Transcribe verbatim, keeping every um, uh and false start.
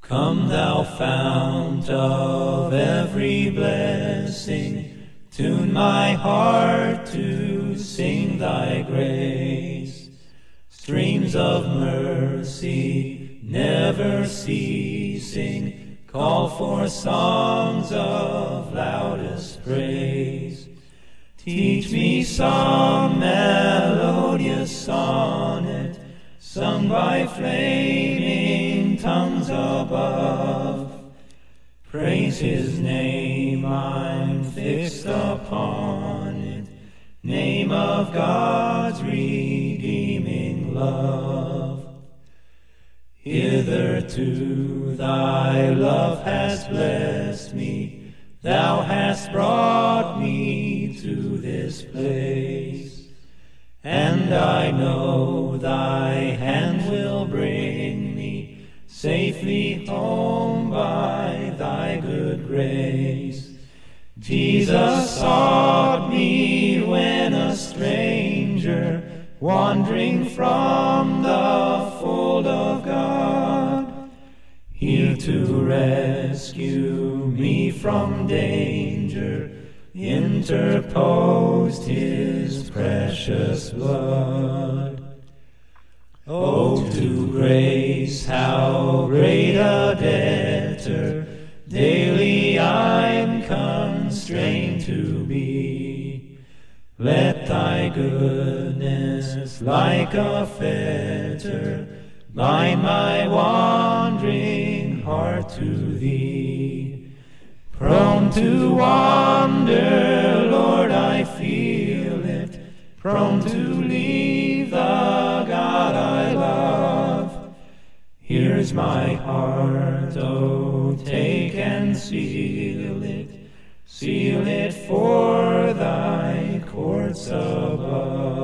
Come, thou fount of every blessing, tune my heart to sing thy grace. Streams of mercy, never ceasing, call for songs of loudest praise. Teach me some melodious sonnet, sung by flaming tongues above. Praise his name, I'm fixed upon it, name of God's redeeming love. Hitherto thy love has blessed me, thou hast brought me to this place, and I know thy hand will bring me safely home by thy good grace. Jesus sought me when a stranger, wandering from the fold of God, here to rescue me from danger, interposed his precious blood. Oh, to grace, how great a debtor daily I'm constrained to be. Let thy goodness, like a fetter, bind my wandering heart to thee. Prone to wander, Lord, I feel it, prone to leave the God I love. Here's my heart, oh, take and seal it, seal it for thy courts above.